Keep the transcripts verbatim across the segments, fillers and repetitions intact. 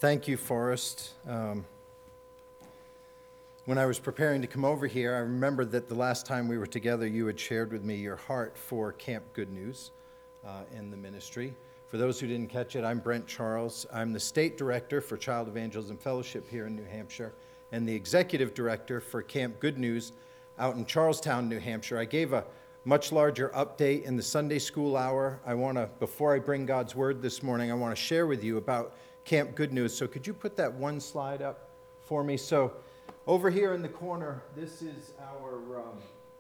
Thank you, Forrest. Um, when I was preparing to come over here, I remembered that the last time we were together, you had shared with me your heart for Camp Good News uh, in the ministry. For those who didn't catch it, I'm Brent Charles. I'm the State Director for Child Evangelism Fellowship here in New Hampshire and the Executive Director for Camp Good News out in Charlestown, New Hampshire. I gave a much larger update in the Sunday school hour. I want to, before I bring God's Word this morning, I want to share with you about Camp Good News. So could you put that one slide up for me? So over here in the corner, this is our um,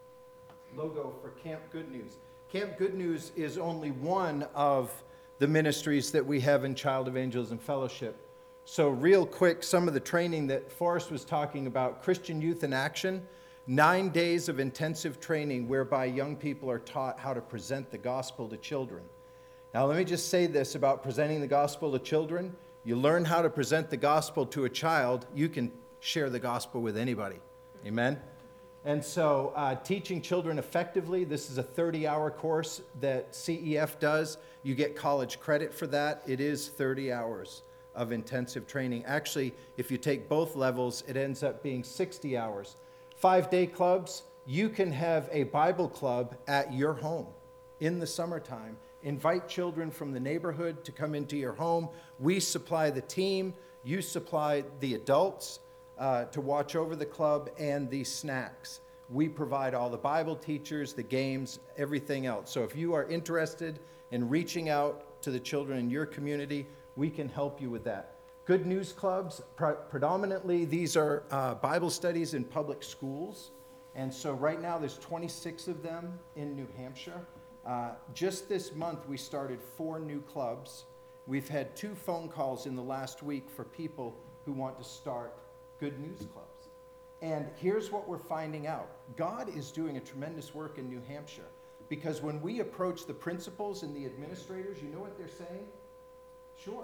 logo for Camp Good News. Camp Good News is only one of the ministries that we have in Child Evangelism Fellowship. So real quick, some of the training that Forrest was talking about, Christian Youth in Action, nine days of intensive training whereby young people are taught how to present the gospel to children. Now let me just say this about presenting the gospel to children. You learn how to present the gospel to a child, you can share the gospel with anybody. Amen? And so uh, teaching children effectively, this is a thirty-hour course that C E F does. You get college credit for that. It is thirty hours of intensive training. Actually, if you take both levels, it ends up being sixty hours. Five-day clubs, you can have a Bible club at your home in the summertime. Invite children from the neighborhood to come into your home. We supply the team. You supply the adults uh, to watch over the club and the snacks. We provide all the Bible teachers, the games, everything else. So if you are interested in reaching out to the children in your community, we can help you with that. Good News Clubs, pre- predominantly these are uh, Bible studies in public schools. And so right now there's twenty-six of them in New Hampshire. Uh, just this month, we started four new clubs. We've had two phone calls in the last week for people who want to start Good News Clubs. And here's what we're finding out. God is doing a tremendous work in New Hampshire because when we approach the principals and the administrators, you know what they're saying? Sure,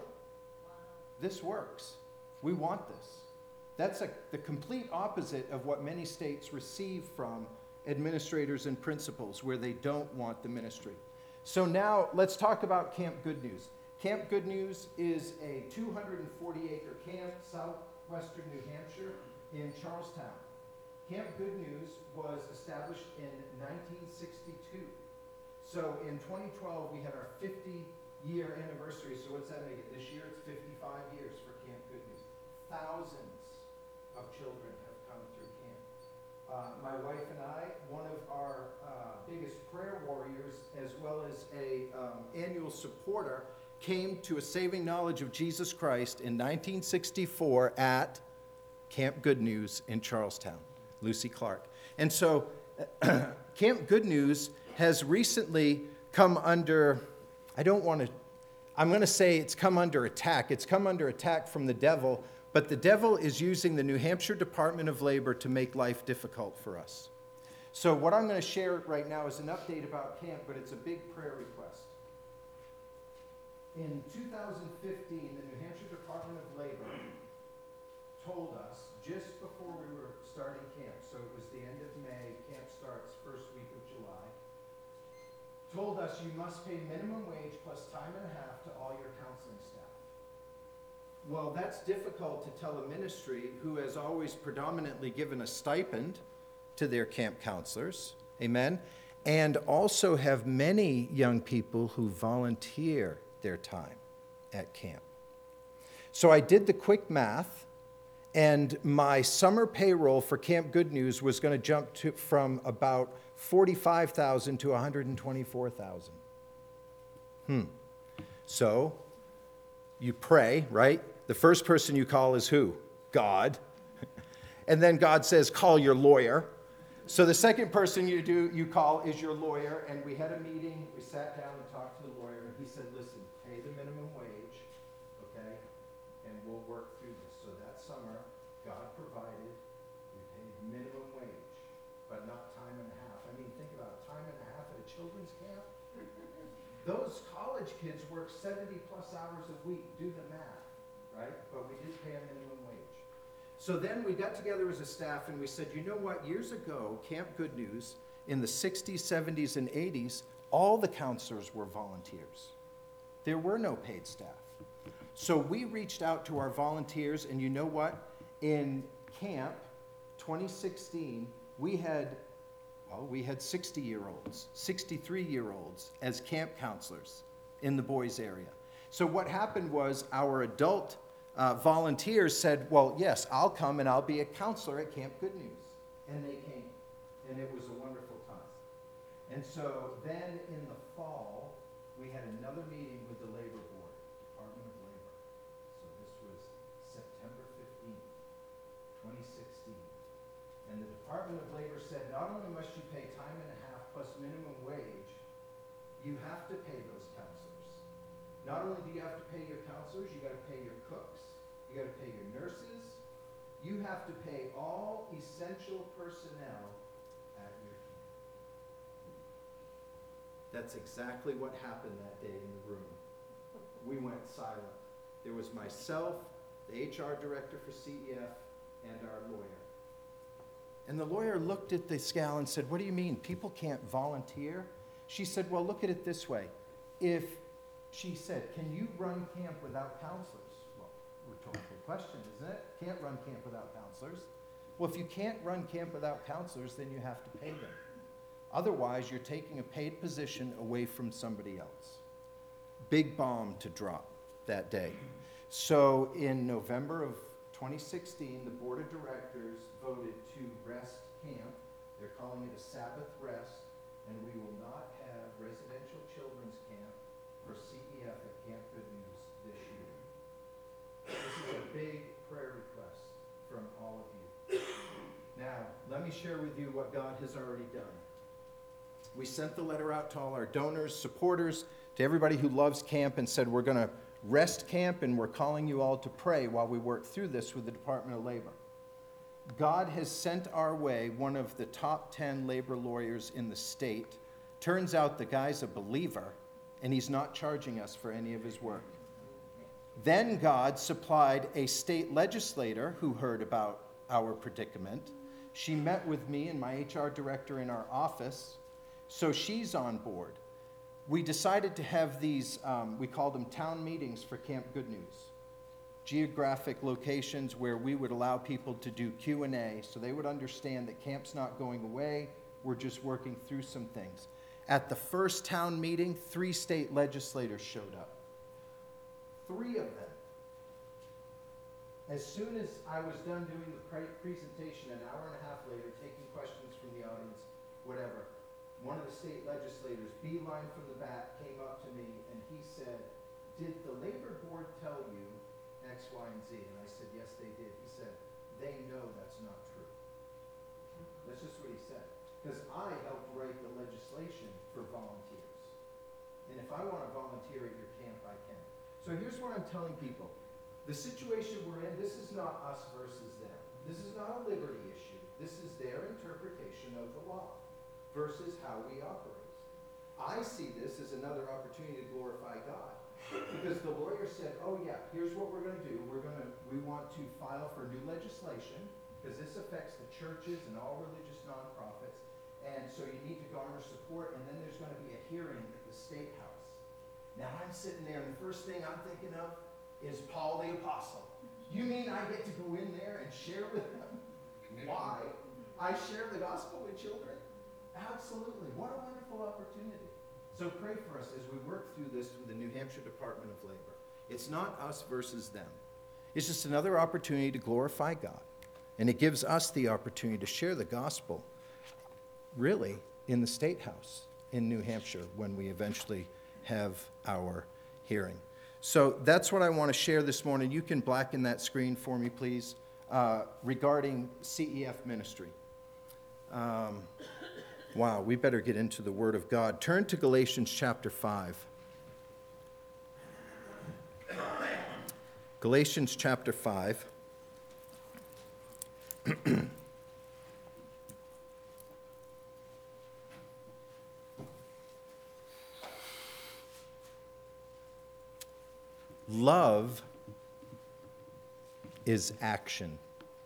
this works. We want this. That's a, the complete opposite of what many states receive from administrators and principals where they don't want the ministry. So now let's talk about Camp Good News. Camp Good News is a two hundred forty acre camp southwestern New Hampshire in Charlestown. Camp Good News was established in nineteen sixty-two. So in twenty twelve we had our fifty year anniversary. So what's that make it? This year it's fifty-five years for Camp Good News. Thousands of children have come through camp. Uh, my wife and I, one of our uh, biggest prayer warriors, as well as a um, annual supporter, came to a saving knowledge of Jesus Christ in nineteen sixty-four at Camp Good News in Charlestown, Lucy Clark. And so Camp Good News has recently come under, I don't want to, I'm going to say it's come under attack. It's come under attack from the devil. But the devil is using the New Hampshire Department of Labor to make life difficult for us. So what I'm going to share right now is an update about camp, but it's a big prayer request. In two thousand fifteen, the New Hampshire Department of Labor told us, just before we were starting camp, so it was the end of May, camp starts first week of July, told us you must pay minimum wage plus time and a half to all your counseling staff. Well, that's difficult to tell a ministry who has always predominantly given a stipend to their camp counselors, amen, and also have many young people who volunteer their time at camp. So I did the quick math, and my summer payroll for Camp Good News was going to jump to, from about forty-five thousand dollars to one hundred twenty-four thousand dollars. Hmm. So you pray, right? The first person you call is who? God. And then God says, call your lawyer. So the second person you do you call is your lawyer. And we had a meeting. We sat down and talked to the lawyer. And he said, listen, pay the minimum wage, okay? And we'll work through this. So that summer, God provided. We paid minimum wage, but not time and a half. I mean, think about it. Time and a half at a children's camp. Those college kids work seventy plus hours a week. Do the math. Right? But we did pay a minimum wage. So then we got together as a staff and we said, you know what? Years ago, Camp Good News, in the sixties, seventies, and eighties, all the counselors were volunteers. There were no paid staff. So we reached out to our volunteers, and you know what? In camp twenty sixteen, we had, well, we had sixty-year-olds, sixty-three-year-olds as camp counselors in the boys' area. So what happened was our adult uh, volunteers said, well, yes, I'll come and I'll be a counselor at Camp Good News. And they came, and it was a wonderful time. And so then in the fall, we had another meeting with the Labor Board, Department of Labor. So this was September fifteenth, twenty sixteen. And the Department of Labor said, not only must you pay time and a half plus minimum wage, you have to pay those counselors. Not only do you have to pay your counselors, you gotta pay your cooks, you gotta pay your nurses, you have to pay all essential personnel at your camp. That's exactly what happened that day in the room. We went silent. There was myself, the H R director for C E F, and our lawyer. And the lawyer looked at this gal and said, what do you mean, people can't volunteer? She said, well, look at it this way. If, she said, can you run camp without counselors? Well, rhetorical question, isn't it? Can't run camp without counselors. Well, if you can't run camp without counselors, then you have to pay them. Otherwise, you're taking a paid position away from somebody else. Big bomb to drop that day. So in November of twenty sixteen, the board of directors voted to rest camp. They're calling it a Sabbath rest, and we will not have residential children's camp for C E F at Camp Good News this year. This is a big prayer request from all of you. Now, let me share with you what God has already done. We sent the letter out to all our donors, supporters, to everybody who loves camp, and said we're going to rest camp, and we're calling you all to pray while we work through this with the Department of Labor. God has sent our way one of the top ten labor lawyers in the state. Turns out the guy's a believer, and he's not charging us for any of his work. Then God supplied a state legislator who heard about our predicament. She met with me and my H R director in our office, so she's on board. We decided to have these, um, we called them town meetings for Camp Good News. Geographic locations where we would allow people to do Q and A so they would understand that camp's not going away, we're just working through some things. At the first town meeting, three state legislators showed up. Three of them. As soon as I was done doing the pre presentation, an hour and a half later, taking questions from the audience, whatever, one of the state legislators, beeline from the back, came up to me and he said, did the labor board tell you X, Y, and Z? And I said, yes, they did. He said, they know that's not true. That's just what he said. Because I helped write the legislation for volunteers. And if I want to volunteer at your camp, I can. So here's what I'm telling people. The situation we're in, this is not us versus them. This is not a liberty issue. This is their interpretation of the law versus how we operate. I see this as another opportunity to glorify God. Because the lawyer said, oh yeah, here's what we're going to do. We're going to, we want to file for new legislation because this affects the churches and all religious nonprofits. And so you need to garner support, and then there's going to be a hearing at the State House. Now I'm sitting there, and the first thing I'm thinking of is Paul the Apostle. You mean I get to go in there and share with them why I share the gospel with children? Absolutely. What a wonderful opportunity. So pray for us as we work through this with the New Hampshire Department of Labor. It's not us versus them. It's just another opportunity to glorify God. And it gives us the opportunity to share the gospel, really, in the State House in New Hampshire when we eventually have our hearing. So that's what I want to share this morning. You can blacken that screen for me, please, uh, regarding C E F ministry. Um, wow, we better get into the Word of God. Turn to Galatians chapter five. Galatians chapter five. Love is action.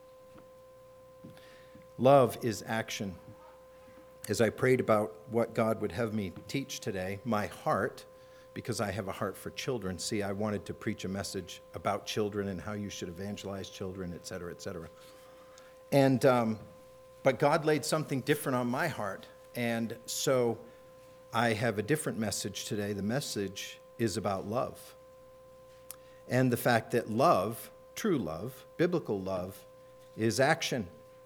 Love is action. As I prayed about what God would have me teach today, my heart because I have a heart for children. See, I wanted to preach a message about children and how you should evangelize children, et cetera, et cetera. And, um, but God laid something different on my heart, and so I have a different message today. The message is about love. And the fact that love, true love, biblical love, is action.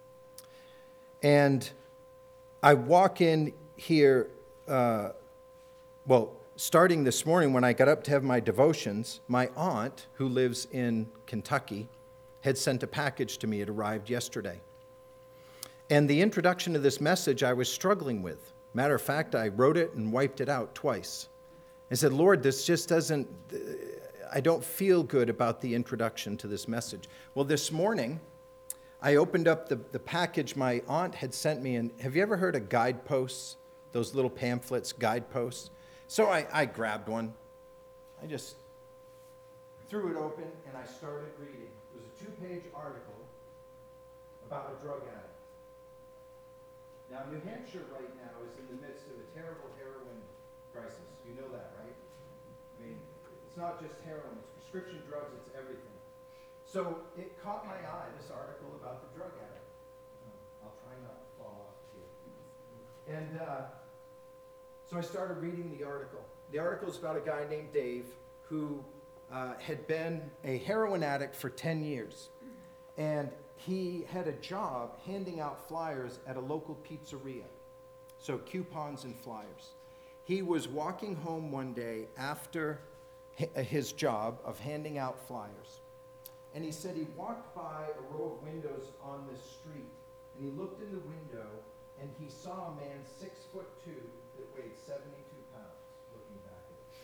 And I walk in here, uh, well, starting this morning when I got up to have my devotions, my aunt, who lives in Kentucky, had sent a package to me. It arrived yesterday. And the introduction to this message I was struggling with. Matter of fact, I wrote it and wiped it out twice. I said, Lord, this just doesn't, I don't feel good about the introduction to this message. Well, this morning, I opened up the, the package my aunt had sent me, and have you ever heard of guideposts? Those little pamphlets, guideposts? So I, I grabbed one. I just threw it open, and I started reading. It was a two-page article about a drug addict. Now, New Hampshire right now is in the midst of a terrible heroin crisis. You know that, right? I mean, it's not just heroin, it's prescription drugs, it's everything. So it caught my eye, this article about the drug addict. I'll try not to fall off here. And uh, so I started reading the article. The article is about a guy named Dave who uh, had been a heroin addict for ten years. And he had a job handing out flyers at a local pizzeria. So coupons and flyers. He was walking home one day after his job of handing out flyers. And he said he walked by a row of windows on this street. And he looked in the window and he saw a man six foot two that weighed seventy-two pounds looking back at him.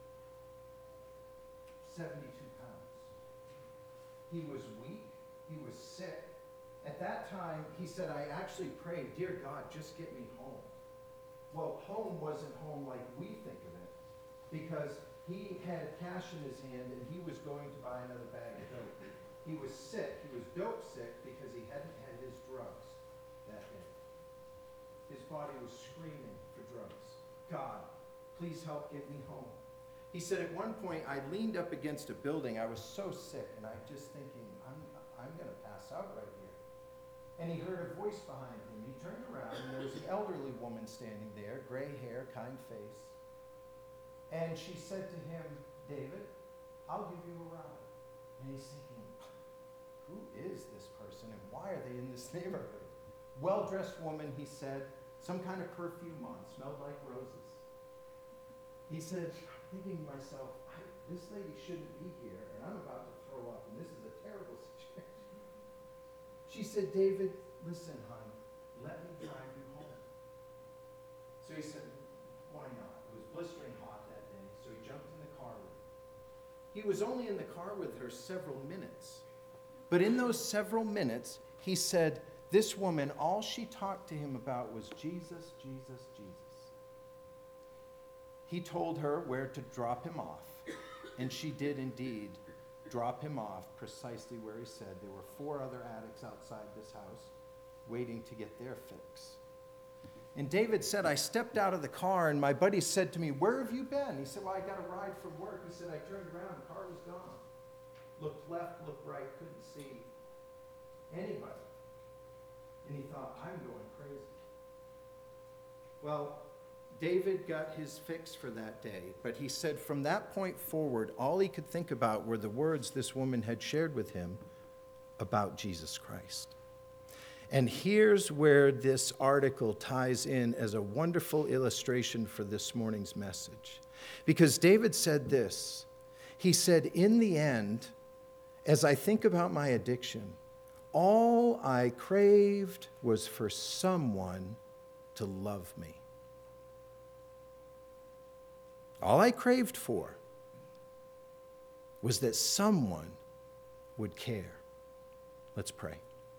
seventy-two pounds. He was weak. He was sick. At that time, he said, I actually prayed, dear God, just get me home. Well, home wasn't home like we think of it, because he had cash in his hand and he was going to buy another bag of dope. He was sick. He was dope sick because he hadn't had his drugs that day. His body was screaming for drugs. God, please help get me home. He said at one point, I leaned up against a building. I was so sick, and I just thinking, I'm, I'm going to pass out right here. And he heard a voice behind him. He turned around, and there was an elderly woman standing there, gray hair, kind face. And she said to him, David, I'll give you a ride. And he's thinking, who is this person, and why are they in this neighborhood? Well-dressed woman, he said, some kind of perfume on, smelled like roses. He said, thinking to myself, I, this lady shouldn't be here, and I'm about to throw up, and this is a terrible situation. She said, David, listen, hon, let me drive you home. So he said, why not? It was blistering hot that day, so he jumped in the car with her. He was only in the car with her several minutes. But in those several minutes, he said, this woman, all she talked to him about was Jesus, Jesus, Jesus. He told her where to drop him off, and she did indeed drop him off precisely where he said. There were four other addicts outside this house waiting to get their fix. And David said, I stepped out of the car, and my buddy said to me, where have you been? He said, well, I got a ride from work. He said, I turned around, the car was gone. Looked left, looked right, couldn't see anybody. And he thought, I'm going crazy. Well, David got his fix for that day, but he said from that point forward, all he could think about were the words this woman had shared with him about Jesus Christ. And here's where this article ties in as a wonderful illustration for this morning's message. Because David said this, he said, in the end, as I think about my addiction, all I craved was for someone to love me. All I craved for was that someone would care. Let's pray.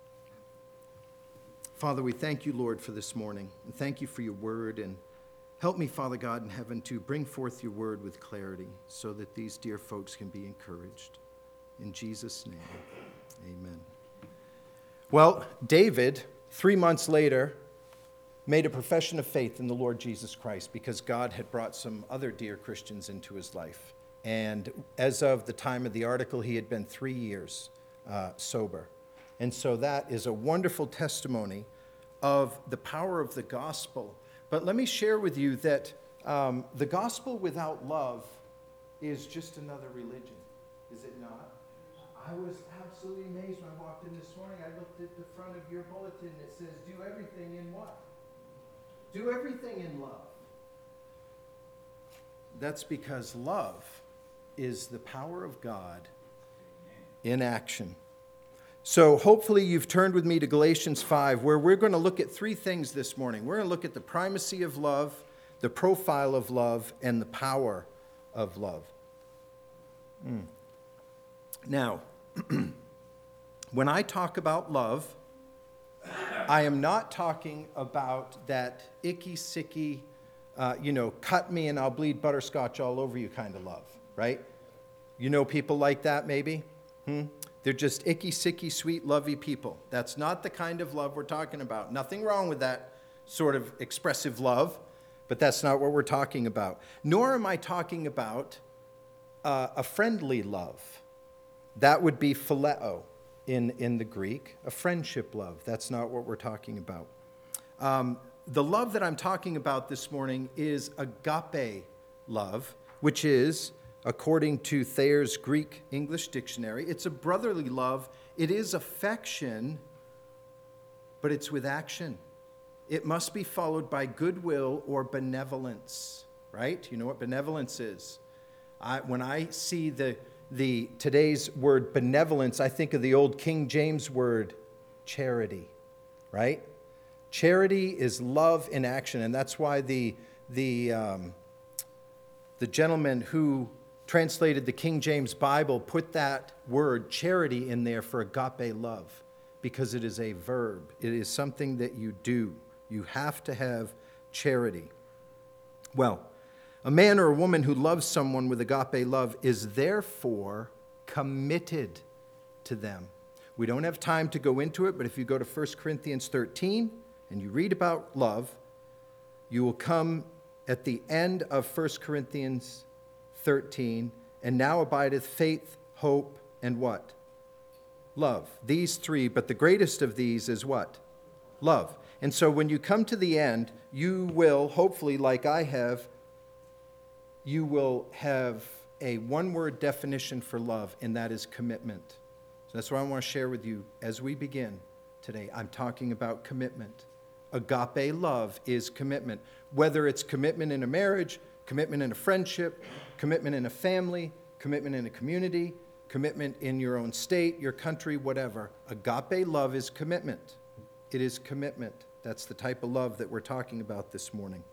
Father, we thank you, Lord, for this morning. And thank you for your word. And help me, Father God in heaven, to bring forth your word with clarity so that these dear folks can be encouraged. In Jesus' name, amen. Well, David, three months later, made a profession of faith in the Lord Jesus Christ because God had brought some other dear Christians into his life. And as of the time of the article, he had been three years uh, sober. And so that is a wonderful testimony of the power of the gospel. But let me share with you that um, the gospel without love is just another religion, is it not? I was absolutely amazed when I walked in this morning. I looked at the front of your bulletin that says, do everything in what? Do everything in love. That's because love is the power of God in action. So hopefully you've turned with me to Galatians five, where we're going to look at three things this morning. We're going to look at the primacy of love, the profile of love, and the power of love. Mm. Now, when I talk about love, I am not talking about that icky, sicky, uh, you know, cut me and I'll bleed butterscotch all over you kind of love, right? You know people like that maybe? Hmm? They're just icky, sicky, sweet, lovey people. That's not the kind of love we're talking about. Nothing wrong with that sort of expressive love, but that's not what we're talking about. Nor am I talking about uh, a friendly love. That would be phileo in, in the Greek, a friendship love. That's not what we're talking about. Um, the love that I'm talking about this morning is agape love, which is, according to Thayer's Greek English Dictionary, it's a brotherly love. It is affection, but it's with action. It must be followed by goodwill or benevolence, right? You know what benevolence is. I, when I see the The today's word benevolence, I think of the old King James word charity, right? Charity is love in action, and that's why the the um, the gentleman who translated the King James Bible put that word charity in there for agape love, because it is a verb. It is something that you do. You have to have charity. Well, a man or a woman who loves someone with agape love is therefore committed to them. We don't have time to go into it, but if you go to First Corinthians thirteen and you read about love, you will come at the end of First Corinthians thirteen, and now abideth faith, hope, and what? Love. These three, but the greatest of these is what? Love. And so when you come to the end, you will, hopefully like I have, you will have a one-word definition for love, and that is commitment. So that's what I want to share with you as we begin today. I'm talking about commitment. Agape love is commitment. Whether it's commitment in a marriage, commitment in a friendship, commitment in a family, commitment in a community, commitment in your own state, your country, whatever. Agape love is commitment. It is commitment. That's the type of love that we're talking about this morning.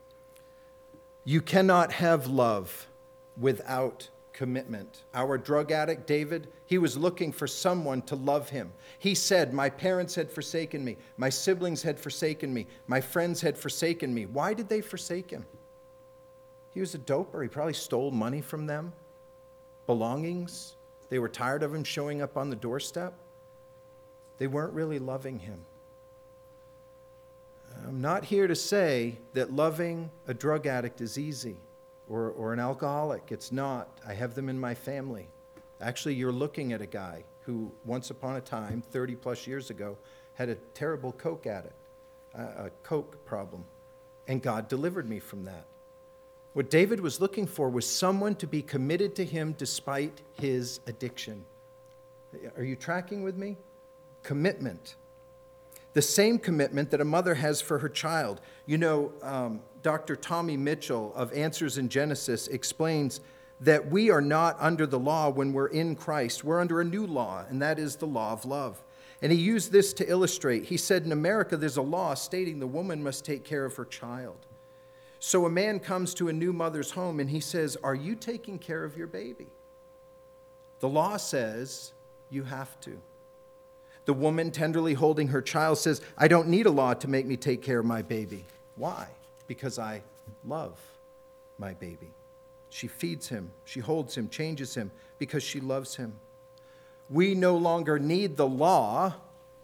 You cannot have love without commitment. Our drug addict, David, he was looking for someone to love him. He said, my parents had forsaken me. My siblings had forsaken me. My friends had forsaken me. Why did they forsake him? He was a doper. He probably stole money from them, belongings. They were tired of him showing up on the doorstep. They weren't really loving him. I'm not here to say that loving a drug addict is easy, or, or an alcoholic. It's not. I have them in my family. Actually, you're looking at a guy who once upon a time, thirty plus years ago, had a terrible coke addict, a, a coke problem, and God delivered me from that. What David was looking for was someone to be committed to him despite his addiction. Are you tracking with me? Commitment. The same commitment that a mother has for her child. You know, um, Doctor Tommy Mitchell of Answers in Genesis explains that we are not under the law when we're in Christ. We're under a new law, and that is the law of love. And he used this to illustrate. He said, in America, there's a law stating the woman must take care of her child. So a man comes to a new mother's home, and he says, are you taking care of your baby? The law says you have to. The woman tenderly holding her child says, I don't need a law to make me take care of my baby. Why? Because I love my baby. She feeds him, she holds him, changes him, because she loves him. We no longer need the law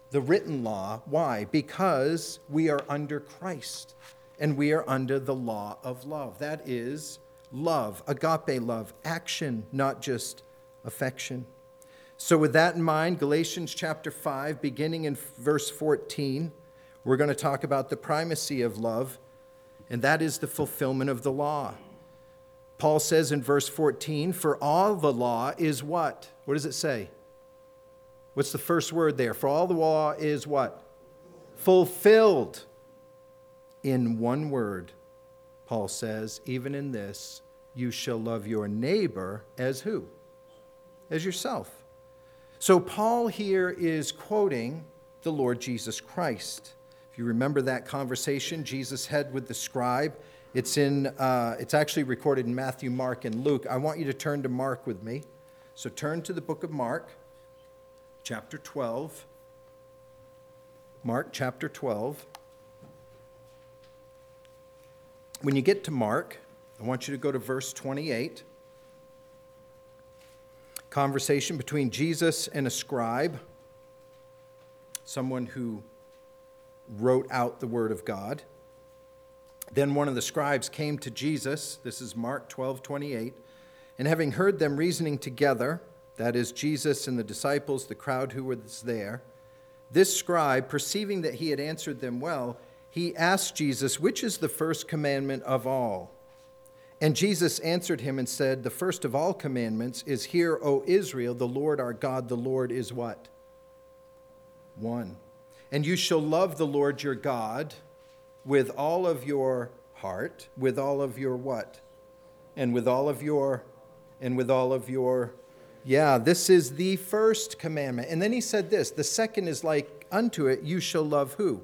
the written law. Why? Because we are under Christ and we are under the law of love. That is love, agape love, action, not just affection. So with that in mind, Galatians chapter five, beginning in verse fourteen, we're going to talk about the primacy of love, and that is the fulfillment of the law. Paul says in verse fourteen, for all the law is what? What does it say? What's the first word there? For all the law is what? Fulfilled. In one word, Paul says, even in this, you shall love your neighbor as who? As yourself. So Paul here is quoting the Lord Jesus Christ. If you remember that conversation Jesus had with the scribe, it's in. Uh, it's actually recorded in Matthew, Mark, and Luke. I want you to turn to Mark with me. So turn to the book of Mark, chapter twelve. Mark chapter twelve. When you get to Mark, I want you to go to verse twenty-eight. Conversation between Jesus and a scribe, someone who wrote out the word of God. Then one of the scribes came to Jesus, this is Mark twelve twenty-eight, and having heard them reasoning together, that is Jesus and the disciples, the crowd who was there, this scribe, perceiving that he had answered them well, he asked Jesus, which is the first commandment of all? And Jesus answered him and said, the first of all commandments is, hear, O Israel, the Lord our God, the Lord is what? One. And you shall love the Lord your God with all of your heart, with all of your what? And with all of your, and with all of your, yeah, this is the first commandment. And then he said this, the second is like unto it, you shall love who?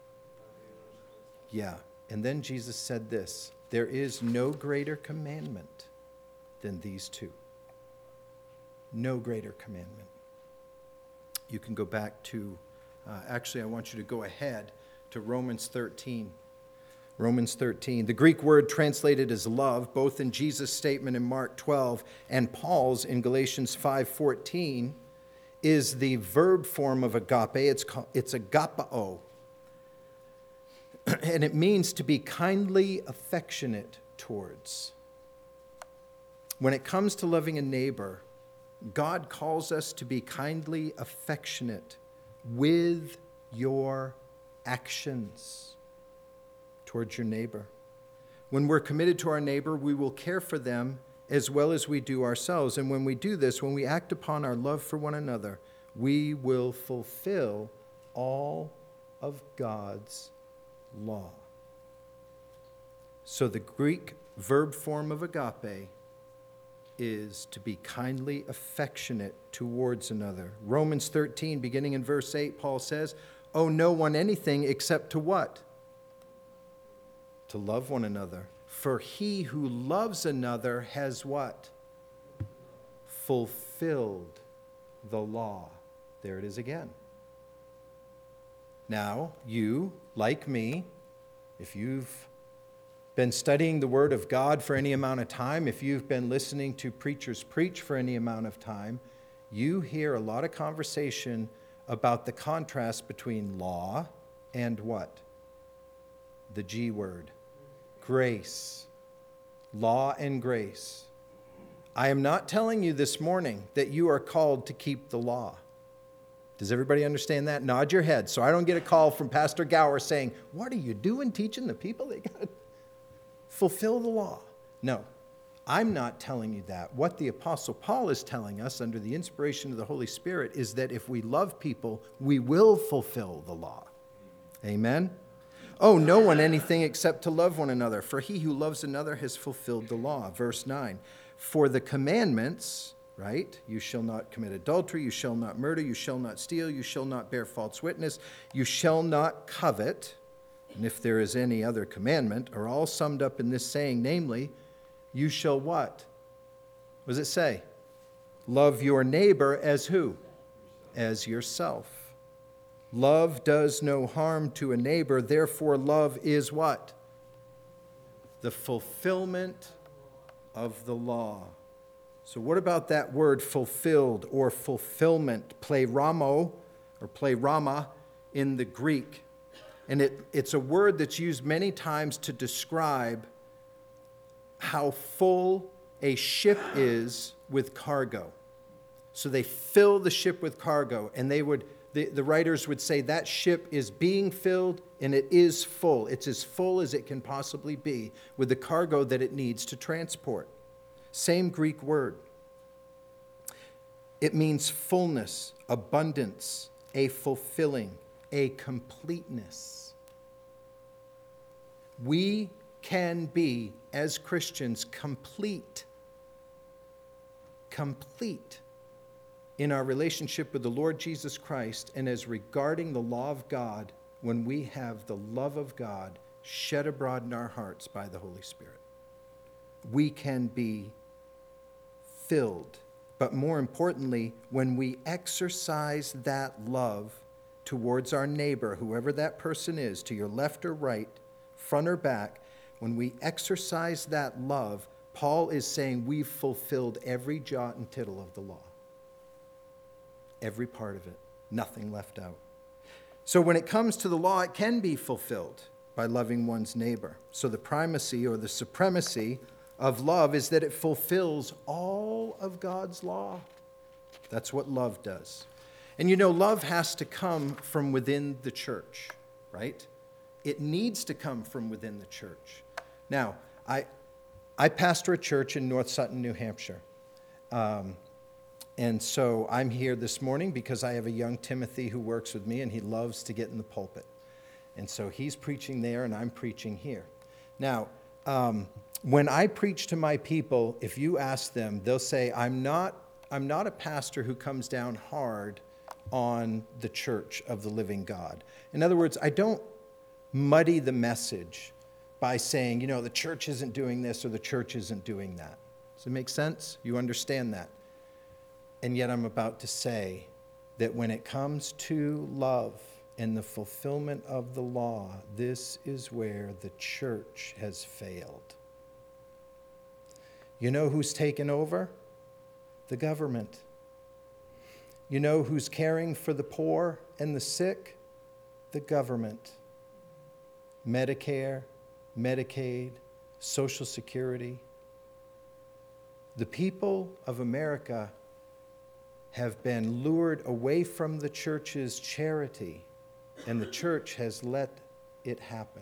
Yeah. And then Jesus said this, there is no greater commandment than these two. No greater commandment. You can go back to, uh, actually I want you to go ahead to Romans thirteen. Romans thirteen. The Greek word translated as love, both in Jesus' statement in Mark twelve and Paul's in Galatians five fourteen, is the verb form of agape. It's, called, it's agapao. And it means to be kindly affectionate towards. When it comes to loving a neighbor, God calls us to be kindly affectionate with your actions towards your neighbor. When we're committed to our neighbor, we will care for them as well as we do ourselves. And when we do this, when we act upon our love for one another, we will fulfill all of God's law. So the Greek verb form of agape is to be kindly affectionate towards another. Romans thirteen, beginning in verse eight, Paul says, owe no one anything except to what? To love one another. For he who loves another has what? Fulfilled the law. There it is again. Now, you, like me, if you've been studying the Word of God for any amount of time, if you've been listening to preachers preach for any amount of time, you hear a lot of conversation about the contrast between law and what? The G word. Grace. Law and grace. I am not telling you this morning that you are called to keep the law. Does everybody understand that? Nod your head so I don't get a call from Pastor Gower saying, what are you doing teaching the people? They got to fulfill the law. No, I'm not telling you that. What the Apostle Paul is telling us under the inspiration of the Holy Spirit is that if we love people, we will fulfill the law. Amen? Oh, no one anything except to love one another, for he who loves another has fulfilled the law. Verse nine, for the commandments, right? You shall not commit adultery, you shall not murder, you shall not steal, you shall not bear false witness, you shall not covet, and if there is any other commandment, are all summed up in this saying, namely, you shall what? What does it say? Love your neighbor as who? As yourself. Love does no harm to a neighbor, therefore love is what? The fulfillment of the law. So what about that word fulfilled or fulfillment? Pleramo or pleroma in the Greek. And it, it's a word that's used many times to describe how full a ship is with cargo. So they fill the ship with cargo, and they would, the, the writers would say that ship is being filled and it is full. It's as full as it can possibly be with the cargo that it needs to transport. Same Greek word. It means fullness, abundance, a fulfilling, a completeness. We can be, as Christians, complete. Complete in our relationship with the Lord Jesus Christ, and as regarding the law of God, when we have the love of God shed abroad in our hearts by the Holy Spirit. We can be filled. But more importantly, when we exercise that love towards our neighbor, whoever that person is, to your left or right, front or back, when we exercise that love, Paul is saying we've fulfilled every jot and tittle of the law. Every part of it, nothing left out. So when it comes to the law, it can be fulfilled by loving one's neighbor. So the primacy or the supremacy of love is that it fulfills all of God's law. That's what love does. And you know, love has to come from within the church, right? It needs to come from within the church. Now, I, I pastor a church in North Sutton, New Hampshire. Um, and so I'm here this morning because I have a young Timothy who works with me, and he loves to get in the pulpit. And so he's preaching there, and I'm preaching here. Now, um, when I preach to my people, if you ask them, they'll say, I'm not, I'm not a pastor who comes down hard on the church of the living God. In other words, I don't muddy the message by saying, you know, the church isn't doing this or the church isn't doing that. Does it make sense? You understand that? And yet I'm about to say that when it comes to love and the fulfillment of the law, this is where the church has failed. You know who's taken over? The government. You know who's caring for the poor and the sick? The government. Medicare, Medicaid, Social Security. The people of America have been lured away from the church's charity, and the church has let it happen.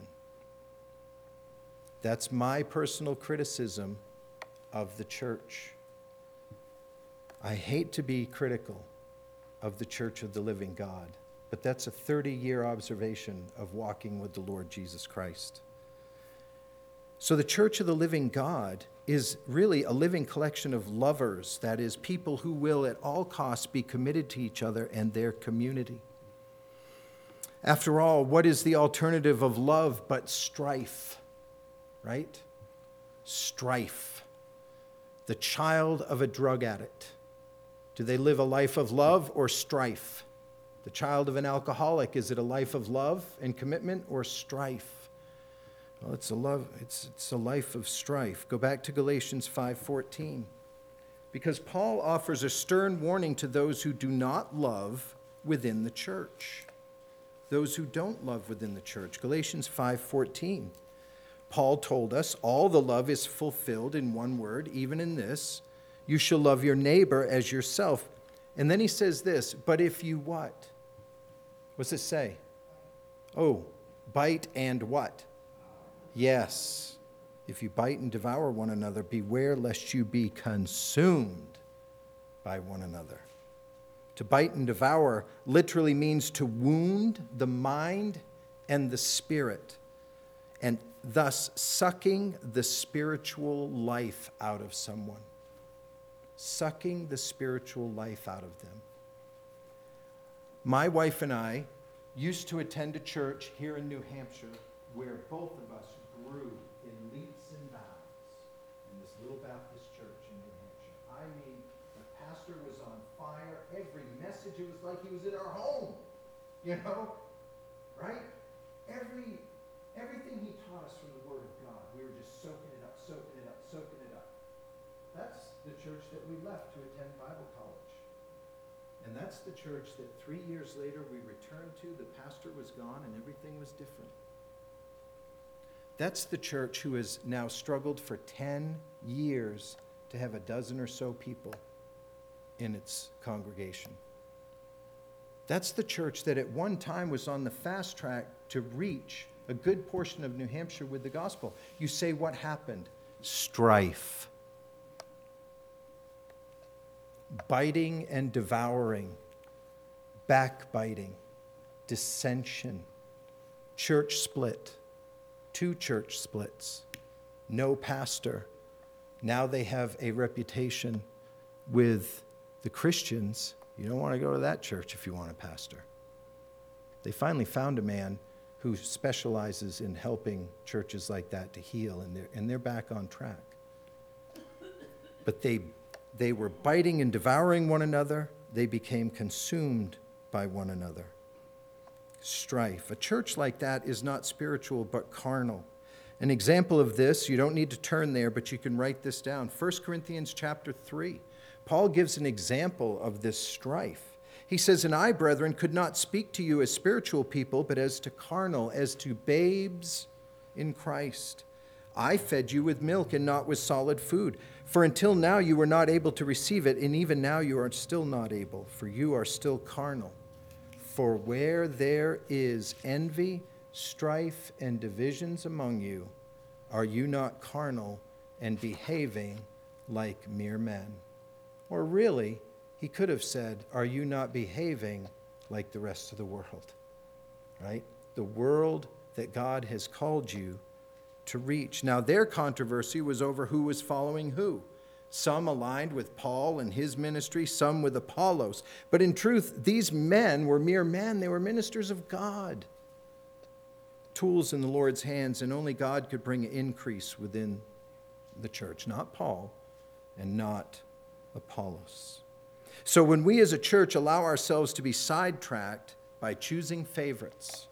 That's my personal criticism of the church. I hate to be critical of the church of the living God, but that's a thirty-year observation of walking with the Lord Jesus Christ. So the church of the living God is really a living collection of lovers, that is, people who will at all costs be committed to each other and their community. After all, what is the alternative of love but strife, right? Strife. The child of a drug addict. Do they live a life of love or strife? The child of an alcoholic, is it a life of love and commitment or strife? Well, it's a love, it's, it's a life of strife. Go back to Galatians five fourteen. Because Paul offers a stern warning to those who do not love within the church. Those who don't love within the church. Galatians five fourteen. Paul told us all the love is fulfilled in one word, even in this. You shall love your neighbor as yourself. And then he says this, but if you what? What's it say? Oh, bite and what? Yes. If you bite and devour one another, beware lest you be consumed by one another. To bite and devour literally means to wound the mind and the spirit, and thus sucking the spiritual life out of someone. Sucking the spiritual life out of them. My wife and I used to attend a church here in New Hampshire where both of us grew in leaps and bounds in this little Baptist church in New Hampshire. I mean, the pastor was on fire. Every message, it was like he was in our home, you know, right? Every, everything he taught us from the Word of God, we were just soaking it up, soaking it up, soaking it up. That's the church that we left to attend Bible college. And that's the church that three years later we returned to. The pastor was gone and everything was different. That's the church who has now struggled for ten years to have a dozen or so people in its congregation. That's the church that at one time was on the fast track to reach a good portion of New Hampshire with the gospel. You say, what happened? Strife. Biting and devouring. Backbiting. Dissension. Church split. Two church splits. No pastor. Now they have a reputation with the Christians. You don't want to go to that church if you want a pastor. They finally found a man who specializes in helping churches like that to heal, and they're, and they're back on track. But they, they were biting and devouring one another. They became consumed by one another. Strife. A church like that is not spiritual but carnal. An example of this, you don't need to turn there, but you can write this down. First Corinthians chapter three. Paul gives an example of this strife. He says, "And I, brethren, could not speak to you as spiritual people, but as to carnal, as to babes in Christ. I fed you with milk and not with solid food. For until now you were not able to receive it, and even now you are still not able, for you are still carnal. For where there is envy, strife, and divisions among you, are you not carnal and behaving like mere men?" Or really, he could have said, "Are you not behaving like the rest of the world?" Right? The world that God has called you to reach. Now, their controversy was over who was following who. Some aligned with Paul and his ministry, some with Apollos. But in truth, these men were mere men. They were ministers of God. Tools in the Lord's hands, and only God could bring increase within the church. Not Paul and not Apollos. So when we as a church allow ourselves to be sidetracked by choosing favorites,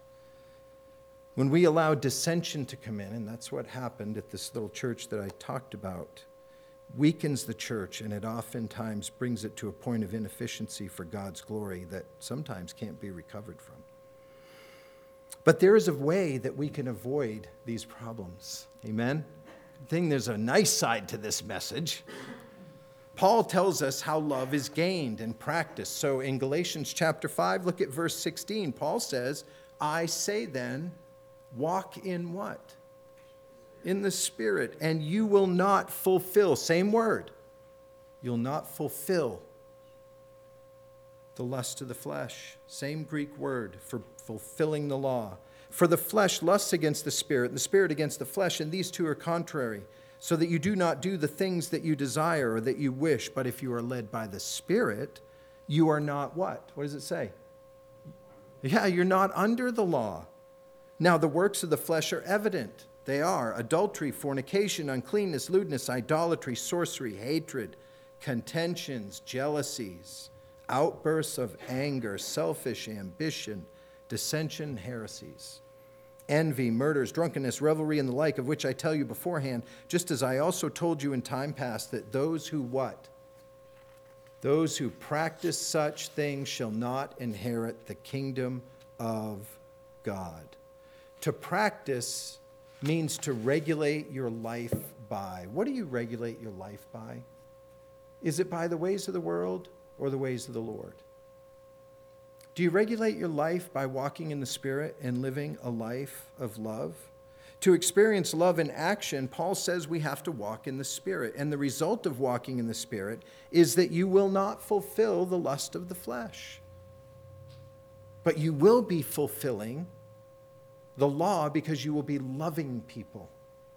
when we allow dissension to come in, and that's what happened at this little church that I talked about, weakens the church, and it oftentimes brings it to a point of inefficiency for God's glory that sometimes can't be recovered from. But there is a way that we can avoid these problems. Amen? I think there's a nice side to this message. Paul tells us how love is gained and practiced. So in Galatians chapter five, look at verse sixteen. Paul says, "I say then, walk in what? In the Spirit, and you will not fulfill," same word, "you'll not fulfill the lust of the flesh." Same Greek word for fulfilling the law. "For the flesh lusts against the Spirit, and the Spirit against the flesh, and these two are contrary, so that you do not do the things that you desire or that you wish. But if you are led by the Spirit, you are not" what? What does it say? Yeah, you're not under the law. "Now the works of the flesh are evident. They are adultery, fornication, uncleanness, lewdness, idolatry, sorcery, hatred, contentions, jealousies, outbursts of anger, selfish ambition, dissension, heresies, envy, murders, drunkenness, revelry, and the like, of which I tell you beforehand, just as I also told you in time past, that those who" what? "Those who practice such things shall not inherit the kingdom of God." To practice means to regulate your life by. What do you regulate your life by? Is it by the ways of the world or the ways of the Lord? Do you regulate your life by walking in the Spirit and living a life of love? To experience love in action, Paul says we have to walk in the Spirit. And the result of walking in the Spirit is that you will not fulfill the lust of the flesh. But you will be fulfilling the law because you will be loving people.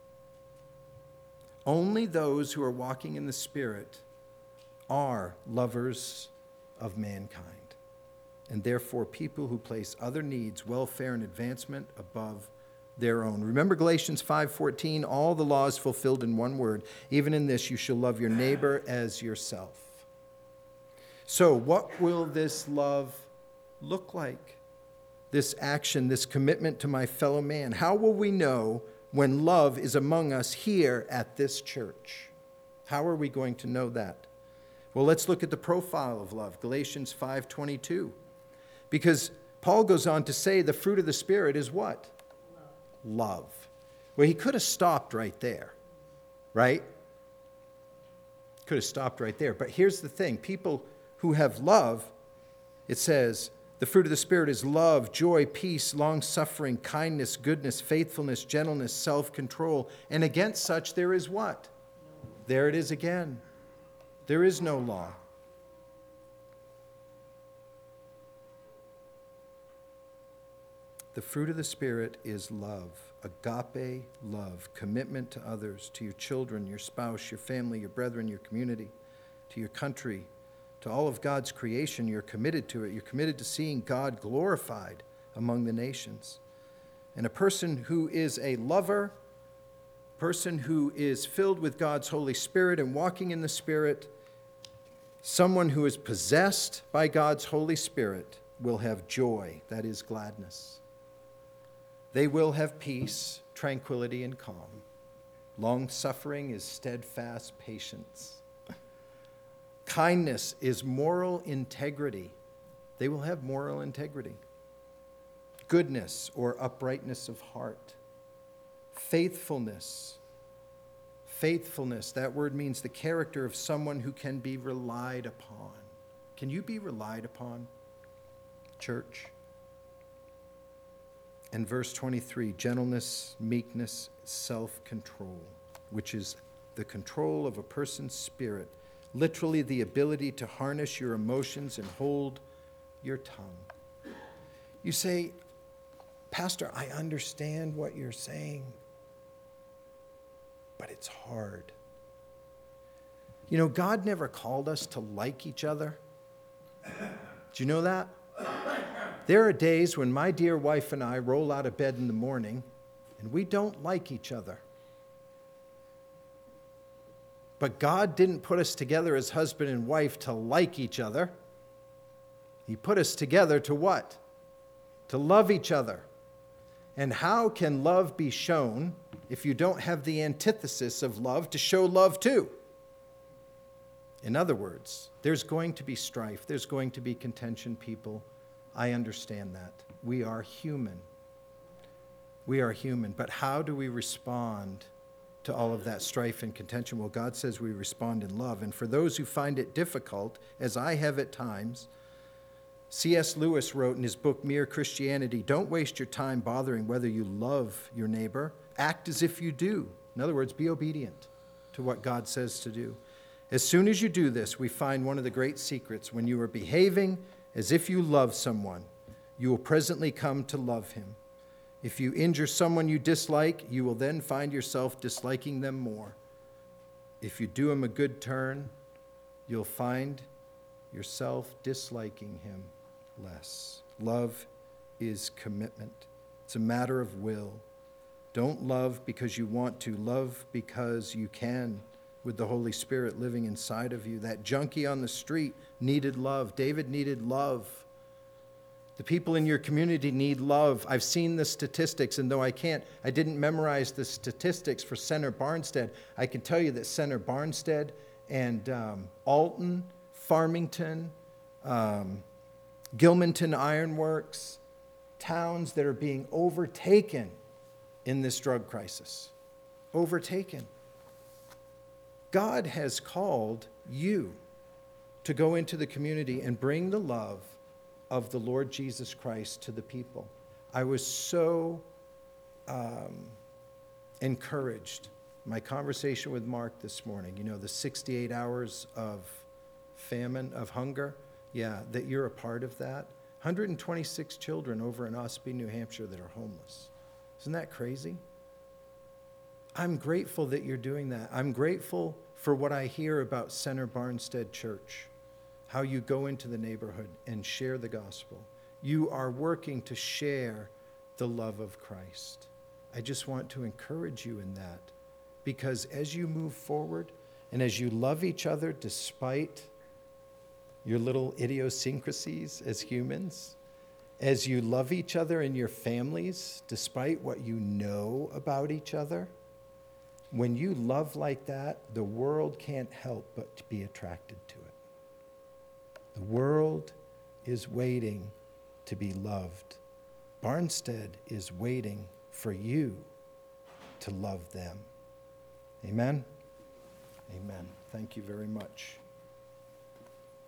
Only those who are walking in the Spirit are lovers of mankind, and therefore people who place other needs, welfare, and advancement above their own. Remember Galatians five fourteen, all the law is fulfilled in one word. Even in this, you shall love your neighbor as yourself. So what will this love look like? This action, this commitment to my fellow man. How will we know when love is among us here at this church? How are we going to know that? Well, let's look at the profile of love, Galatians five twenty-two. Because Paul goes on to say the fruit of the Spirit is what? Love. Love. Well, he could have stopped right there, right? Could have stopped right there. But here's the thing. People who have love, it says, the fruit of the Spirit is love, joy, peace, long-suffering, kindness, goodness, faithfulness, gentleness, self-control. And against such there is what? There it is again. There is no law. The fruit of the Spirit is love, agape love, commitment to others, to your children, your spouse, your family, your brethren, your community, to your country, to all of God's creation. You're committed to it. You're committed to seeing God glorified among the nations. And a person who is a lover, a person who is filled with God's Holy Spirit and walking in the Spirit, someone who is possessed by God's Holy Spirit will have joy, that is gladness. They will have peace, tranquility, and calm. Long-suffering is steadfast patience. Kindness is moral integrity. They will have moral integrity. Goodness or uprightness of heart. Faithfulness. Faithfulness, that word means the character of someone who can be relied upon. Can you be relied upon, church? And verse twenty-three, gentleness, meekness, self-control, which is the control of a person's spirit, literally the ability to harness your emotions and hold your tongue. You say, Pastor, I understand what you're saying, but it's hard. You know, God never called us to like each other. Do you know that? There are days when my dear wife and I roll out of bed in the morning and we don't like each other. But God didn't put us together as husband and wife to like each other. He put us together to what? To love each other. And how can love be shown if you don't have the antithesis of love to show love to? In other words, there's going to be strife. There's going to be contention, people. I understand that. We are human. We are human. But how do we respond to all of that strife and contention? Well, God says we respond in love. And for those who find it difficult, as I have at times, C S Lewis wrote in his book, Mere Christianity, don't waste your time bothering whether you love your neighbor. Act as if you do. In other words, be obedient to what God says to do. As soon as you do this, we find one of the great secrets. When you are behaving as if you love someone, you will presently come to love him. If you injure someone you dislike, you will then find yourself disliking them more. If you do him a good turn, you'll find yourself disliking him less. Love is commitment. It's a matter of will. Don't love because you want to. Love because you can, with the Holy Spirit living inside of you. That junkie on the street needed love. David needed love. The people in your community need love. I've seen the statistics, and though I can't, I didn't memorize the statistics for Center Barnstead, I can tell you that Center Barnstead and um, Alton, Farmington, um, Gilmanton Ironworks, towns that are being overtaken in this drug crisis. Overtaken. God has called you to go into the community and bring the love of the Lord Jesus Christ to the people. I was so um, encouraged. My conversation with Mark this morning, you know, the sixty-eight hours of famine, of hunger, yeah, that you're a part of that. one hundred twenty-six children over in Ospey, New Hampshire that are homeless. Isn't that crazy? I'm grateful that you're doing that. I'm grateful for what I hear about Center Barnstead Church, how you go into the neighborhood and share the gospel. You are working to share the love of Christ. I just want to encourage you in that, because as you move forward and as you love each other despite your little idiosyncrasies as humans, as you love each other in your families despite what you know about each other, when you love like that, the world can't help but to be attracted to it. The world is waiting to be loved. Barnstead is waiting for you to love them. Amen? Amen. Thank you very much.